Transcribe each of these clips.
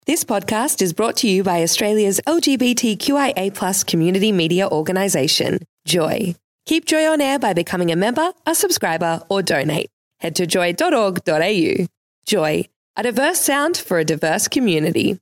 This podcast is brought to you by Australia's LGBTQIA+ community media organisation, Joy. Keep Joy on air by becoming a member, a subscriber, or donate. Head to joy.org.au. Joy, a diverse sound for a diverse community.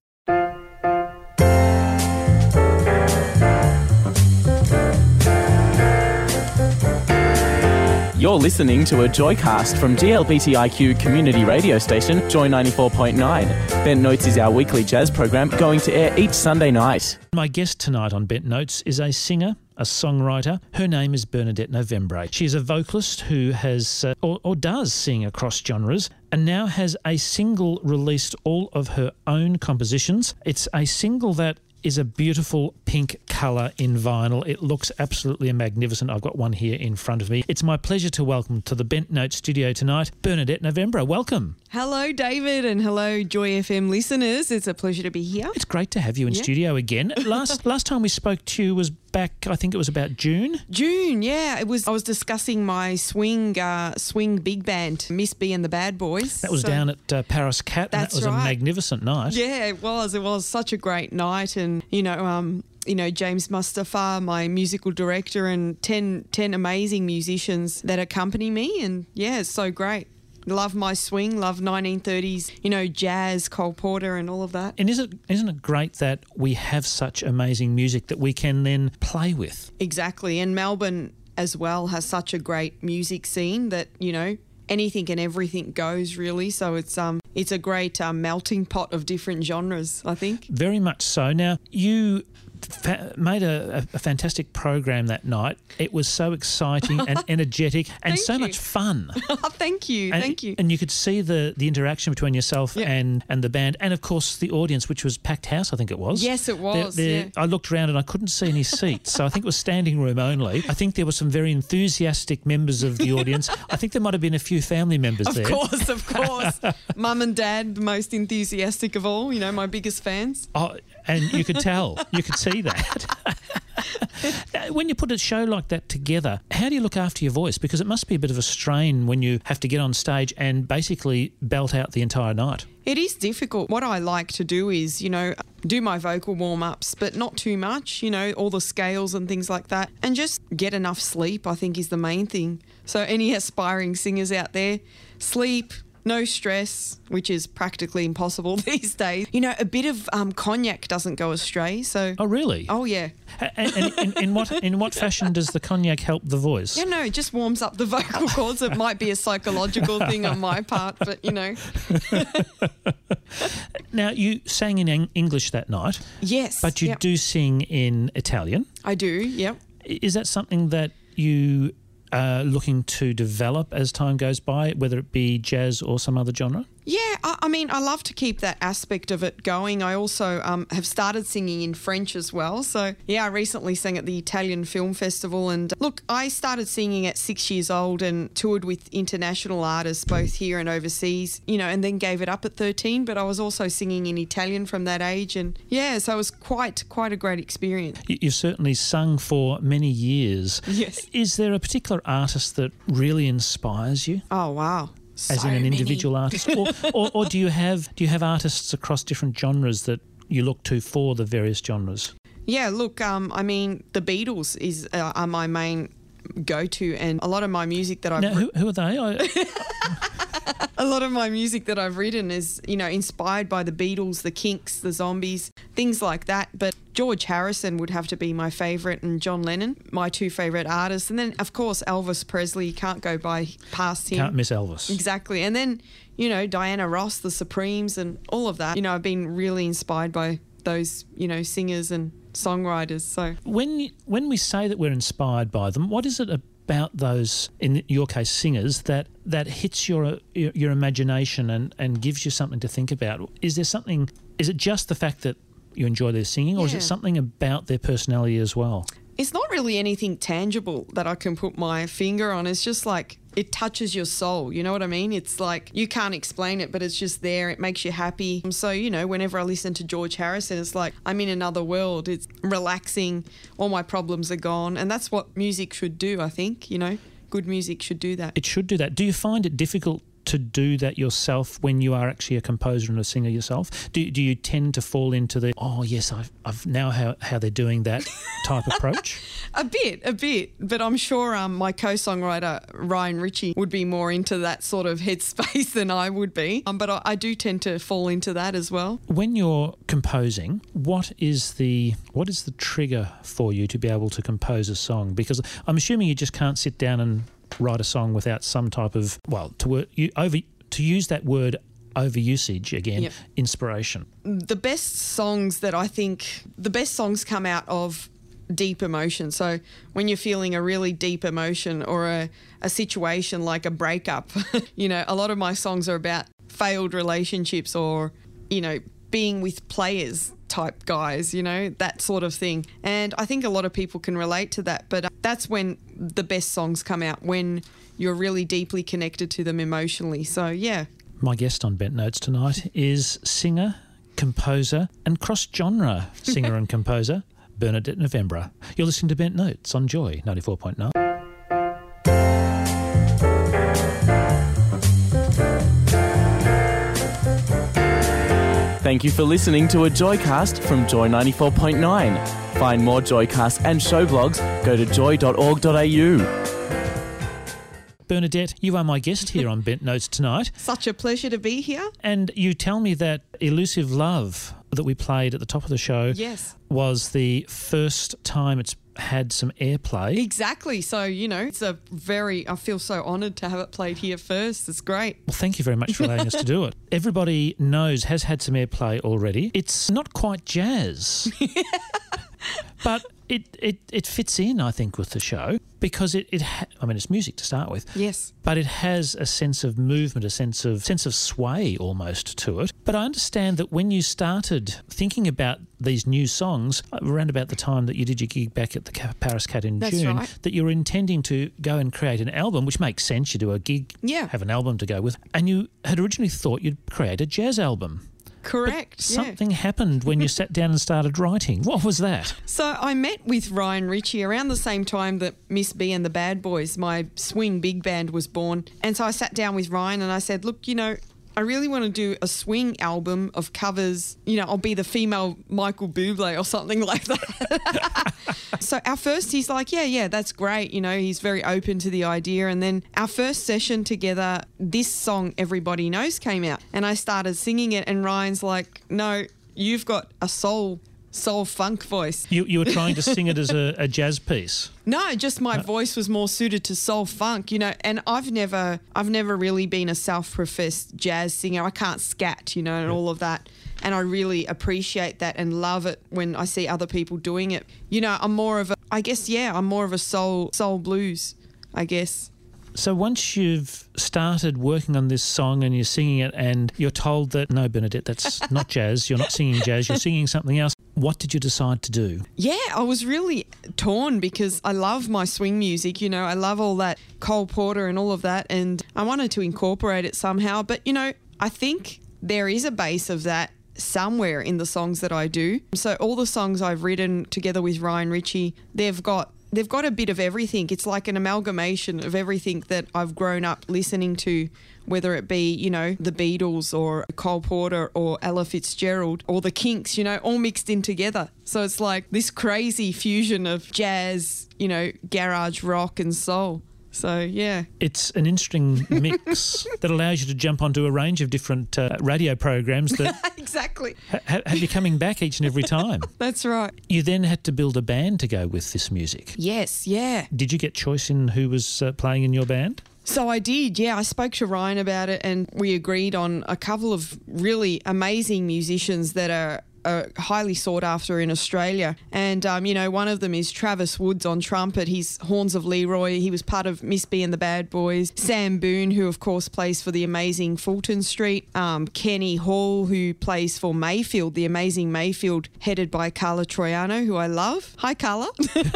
You're listening to a Joycast from GLBTIQ community radio station, Joy 94.9. Bent Notes is our weekly jazz program going to air each Sunday night. My guest tonight on Bent Notes is a singer, a songwriter. Her name is Bernadette Novembre. She is a vocalist who has or does sing across genres and now has a single released all of her own compositions. It's a single that is a beautiful pink colour in vinyl. It looks absolutely magnificent. I've got one here in front of me. It's my pleasure to welcome to the Bent Note studio tonight, Bernadette Novembre. Welcome. Hello, David, and hello, Joy FM listeners. It's a pleasure to be here. It's great to have you in studio again. Last time we spoke to you was back, I think it was about June. June, yeah. I was discussing my swing big band, Miss B and the Bad Boys. That was down at Paris Cat, and that was right. A magnificent night. Yeah, it was. It was such a great night, and James Mustafa, my musical director, and 10 amazing musicians that accompany me, and yeah, it's so great. Love my swing, love 1930s, jazz, Cole Porter and all of that. And isn't it great that we have such amazing music that we can then play with? Exactly. And Melbourne as well has such a great music scene that, anything and everything goes really. So it's a great melting pot of different genres, I think. Very much so. Now, you made a fantastic program that night. It was so exciting and energetic and so much fun. Thank you. And you could see the interaction between yourself and the band and, of course, the audience, which was packed house, I think it was. Yes, it was. I looked around and I couldn't see any seats, so I think it was standing room only. I think there were some very enthusiastic members of the audience. I think there might have been a few family members there. Of course. Mum and Dad, the most enthusiastic of all, my biggest fans. Oh, and you could tell. You could see that. When you put a show like that together, how do you look after your voice? Because it must be a bit of a strain when you have to get on stage and basically belt out the entire night. It is difficult. What I like to do is, do my vocal warm-ups, but not too much, all the scales and things like that. And just get enough sleep, I think, is the main thing. So any aspiring singers out there, sleep, no stress, which is practically impossible these days. A bit of cognac doesn't go astray. So. Oh, really? Oh, yeah. And in what fashion does the cognac help the voice? It just warms up the vocal cords. It might be a psychological thing on my part, but, Now, you sang in English that night. Yes. But you do sing in Italian. I do, yep. Is that something that you looking to develop as time goes by, whether it be jazz or some other genre? Yeah, I love to keep that aspect of it going. I also have started singing in French as well. So, I recently sang at the Italian Film Festival. And look, I started singing at 6 years old and toured with international artists, both here and overseas, and then gave it up at 13. But I was also singing in Italian from that age. And, so it was quite a great experience. You've certainly sung for many years. Yes. Is there a particular artist that really inspires you? Oh, wow. As in an individual artist, or do you have artists across different genres that you look to for the various genres? Yeah, look, the Beatles are my main go-to, and a lot of my music that I've... Now, who are they? A lot of my music that I've written is, inspired by the Beatles, the Kinks, the Zombies, things like that. But George Harrison would have to be my favourite, and John Lennon, my two favourite artists. And then, of course, Elvis Presley. You can't go past him. Can't miss Elvis. Exactly. And then, Diana Ross, the Supremes and all of that. I've been really inspired by those, singers and songwriters. So when we say that we're inspired by them, what is it about those, in your case, singers, that hits your imagination and gives you something to think about? Is there something? Is it just the fact that you enjoy their singing, or is it something about their personality as well? It's not really anything tangible that I can put my finger on. It's just like it touches your soul. You know what I mean? It's like you can't explain it, but it's just there. It makes you happy. So, whenever I listen to George Harrison, it's like I'm in another world. It's relaxing. All my problems are gone. And that's what music should do, I think. Good music should do that. It should do that. Do you find it difficult to do that yourself when you are actually a composer and a singer yourself? Do you tend to fall into the, oh, yes, I've now how they're doing that type approach? A bit. But I'm sure my co-songwriter, Ryan Ritchie, would be more into that sort of headspace than I would be. But I do tend to fall into that as well. When you're composing, what is the trigger for you to be able to compose a song? Because I'm assuming you just can't sit down and write a song without some type of, to use that word overusage again, Yep. inspiration. The best songs come out of deep emotion. So when you're feeling a really deep emotion or a situation like a breakup, a lot of my songs are about failed relationships or, being with players type guys, that sort of thing. And I think a lot of people can relate to that, but that's when the best songs come out, when you're really deeply connected to them emotionally. So, yeah. My guest on Bent Notes tonight is singer, composer and cross-genre singer and composer, Bernadette Novembre. You're listening to Bent Notes on Joy 94.9. Thank you for listening to a Joycast from Joy 94.9. Find more Joycasts and show blogs, go to joy.org.au. Bernadette, you are my guest here on Bent Notes tonight. Such a pleasure to be here. And you tell me that Elusive Love that we played at the top of the show Yes. was the first time it's had some airplay. Exactly. So, I feel so honoured to have it played here first. It's great. Well, thank you very much for allowing us to do it. Everybody has had some airplay already. It's not quite jazz, but it fits in, I think, with the show because it's music to start with. Yes. But it has a sense of movement, a sense of sway almost to it. But I understand that when you started thinking about these new songs around about the time that you did your gig back at the Paris Cat in That's June, right. that you were intending to go and create an album, which makes sense. You do a gig, Yeah. have an album to go with, and you had originally thought you'd create a jazz album. Correct. Yeah. Something happened when you sat down and started writing. What was that? So I met with Ryan Ritchie around the same time that Miss B and the Bad Boys, my swing big band, was born. And so I sat down with Ryan and I said, look, I really want to do a swing album of covers. I'll be the female Michael Bublé or something like that. So our first, he's like, yeah, that's great. He's very open to the idea. And then our first session together, this song Everybody Knows came out and I started singing it and Ryan's like, no, you've got a soul funk voice. You were trying to sing it as a jazz piece. No, just my voice was more suited to soul funk, and I've never really been a self-professed jazz singer. I can't scat, and all of that. And I really appreciate that and love it when I see other people doing it. I'm more of a soul blues, I guess. So once you've started working on this song and you're singing it and you're told that, no, Bernadette, that's not jazz, you're not singing jazz, you're singing something else, what did you decide to do? Yeah, I was really torn because I love my swing music, I love all that Cole Porter and all of that, and I wanted to incorporate it somehow. But, I think there is a base of that somewhere in the songs that I do. So all the songs I've written together with Ryan Ritchie, they've got a bit of everything. It's like an amalgamation of everything that I've grown up listening to, whether it be, the Beatles or Cole Porter or Ella Fitzgerald or the Kinks, all mixed in together. So it's like this crazy fusion of jazz, garage rock and soul. So, yeah. It's an interesting mix that allows you to jump onto a range of different radio programs that Exactly. have you coming back each and every time. That's right. You then had to build a band to go with this music. Yes, yeah. Did you get choice in who was playing in your band? So I did, yeah. I spoke to Ryan about it and we agreed on a couple of really amazing musicians that are highly sought after in Australia. And, one of them is Travis Woods on trumpet. He's Horns of Leroy. He was part of Miss B and the Bad Boys. Sam Boone, who of course plays for the amazing Fulton Street. Kenny Hall, who plays for Mayfield, the amazing Mayfield, headed by Carla Troiano, who I love. Hi, Carla.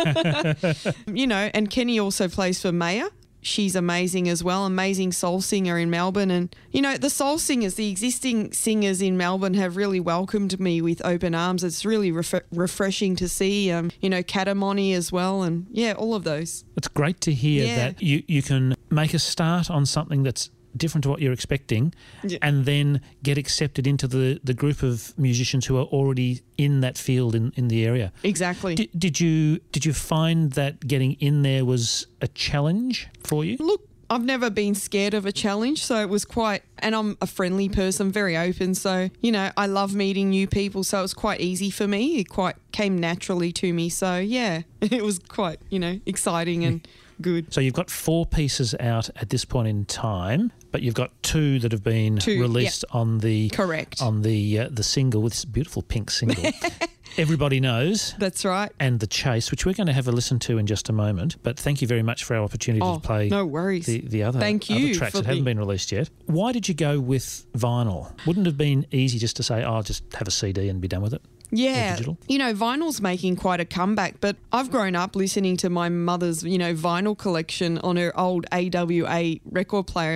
And Kenny also plays for Maya. She's amazing as well, amazing soul singer in Melbourne. And, the soul singers, the existing singers in Melbourne have really welcomed me with open arms. It's really refreshing to see, Katamoni as well and, yeah, all of those. It's great to hear that you can make a start on something that's different to what you're expecting, and then get accepted into the group of musicians who are already in that field in the area. Exactly. Did you find that getting in there was a challenge for you? Look, I've never been scared of a challenge, so it was and I'm a friendly person, very open, so, I love meeting new people, so it was quite easy for me. It quite came naturally to me, so yeah, it was quite, exciting and good. So you've got 4 pieces out at this point in time, but you've got 2 that have been released on the the single, with this beautiful pink single. Everybody Knows. That's right. And The Chase, which we're going to have a listen to in just a moment. But thank you very much for our opportunity to play no worries. the other tracks that haven't been released yet. Why did you go with vinyl? Wouldn't it have been easy just to say, I'll just have a CD and be done with it? Yeah, vinyl's making quite a comeback, but I've grown up listening to my mother's, vinyl collection on her old AWA record player.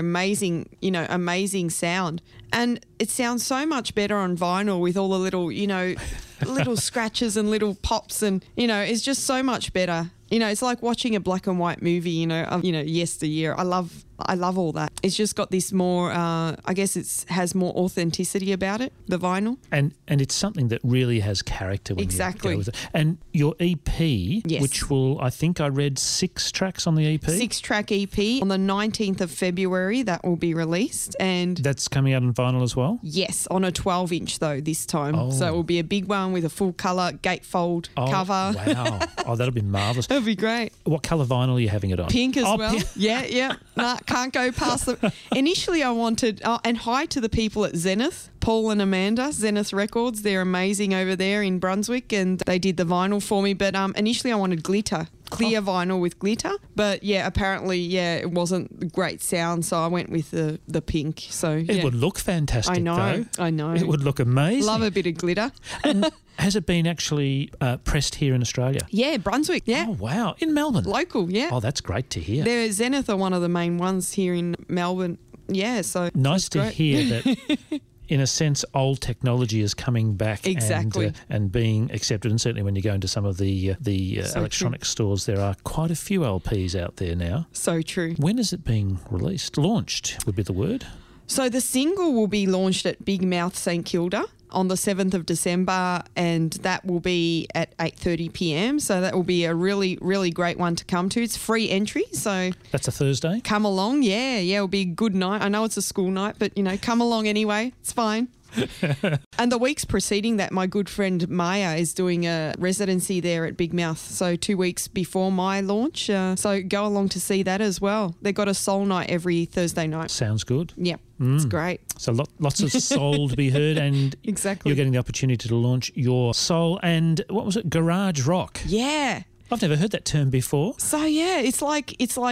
Amazing sound. And it sounds so much better on vinyl with all the little, little scratches and little pops, and, it's just so much better. It's like watching a black and white movie, of yesteryear. I love all that. It's just got this more, I guess it has more authenticity about it, the vinyl. And it's something that really has character when you go with it. And your EP, which will, I think I read 6 tracks on the EP? 6-track EP. On the 19th of February, that will be released. And that's coming out on vinyl as well? Yes, on a 12-inch though this time. Oh. So it will be a big one with a full colour gatefold cover. Wow. That'll be marvellous. That'll be great. What colour vinyl are you having it on? Pink as well. Yeah. Nah, can't go past them. Initially I wanted, and hi to the people at Zenith, Paul and Amanda, Zenith Records. They're amazing over there in Brunswick, and they did the vinyl for me. But initially I wanted glitter. Clear vinyl with glitter, but apparently it wasn't great sound, so I went with the pink. So it would look fantastic. I know. It would look amazing. Love a bit of glitter. And has it been actually pressed here in Australia? Yeah, Brunswick. Yeah. Oh wow, in Melbourne. Local. Yeah. Oh, that's great to hear. Zenith are one of the main ones here in Melbourne. Yeah. So nice to hear that. In a sense, old technology is coming back and being accepted. And certainly when you go into some of the electronic stores, there are quite a few LPs out there now. So true. When is it being released? Launched would be the word. So the single will be launched at Big Mouth St Kilda on the 7th of December, and that will be at 8:30 p.m. So that will be a really, really great one to come to. It's free entry, so that's a Thursday. Come along, it'll be a good night. I know it's a school night, but come along anyway. It's fine. And the weeks preceding that, my good friend Maya is doing a residency there at Big Mouth, so 2 weeks before my launch. So go along to see that as well. They've got a soul night every Thursday night. Sounds good. Yep, it's great. So lots of soul to be heard, and exactly. You're getting the opportunity to launch your soul and, what was it, garage rock? Yeah. I've never heard that term before. So it's like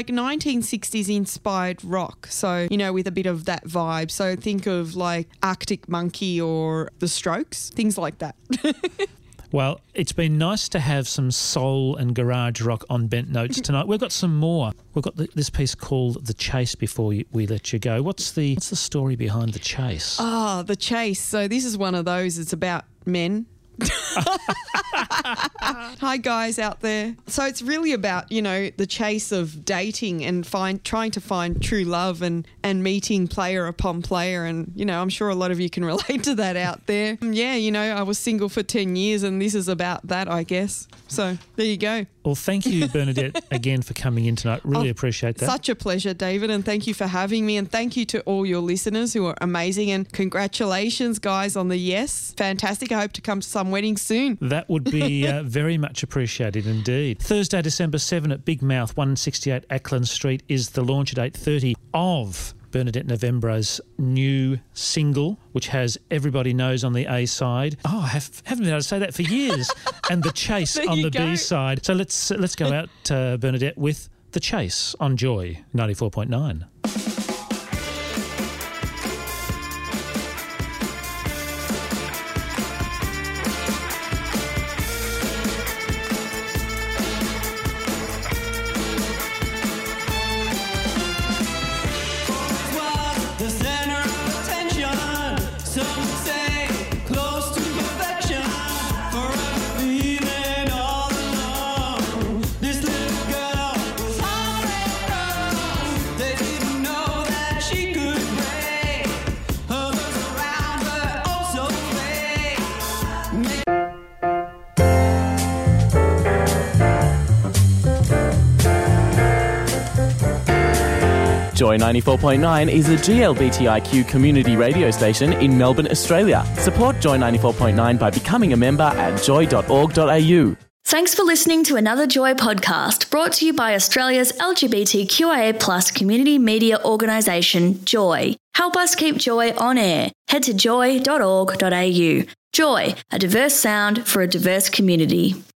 1960s inspired rock. So, with a bit of that vibe. So think of like Arctic Monkey or The Strokes, things like that. Well, it's been nice to have some soul and garage rock on Bent Notes tonight. We've got some more. We've got this piece called The Chase before we let you go. What's the story behind The Chase? Oh, The Chase. So this is one of those. It's about men. Hi guys out there. So it's really about, the chase of dating and trying to find true love and meeting player upon player, and I'm sure a lot of you can relate to that out there. I was single for 10 years and this is about that, I guess. So there you go. Well, thank you, Bernadette, again for coming in tonight. Really appreciate that. Such a pleasure, David, and thank you for having me, and thank you to all your listeners who are amazing, and congratulations, guys, on the yes. Fantastic. I hope to come to some weddings soon. That would be very much appreciated indeed. Thursday, December 7 at Big Mouth, 168 Ackland Street is the launch at 8:30 of Bernadette Novembra's new single, which has Everybody Knows on the A side. Oh, I haven't been able to say that for years. And The Chase on the B side. So let's go out, Bernadette, with The Chase on Joy 94.9. They didn't Joy 94.9 is a GLBTIQ community radio station in Melbourne, Australia. Support Joy 94.9 by becoming a member at joy.org.au. Thanks for listening to another Joy podcast brought to you by Australia's LGBTQIA+ community media organisation, Joy. Help us keep Joy on air. Head to joy.org.au. Joy, a diverse sound for a diverse community.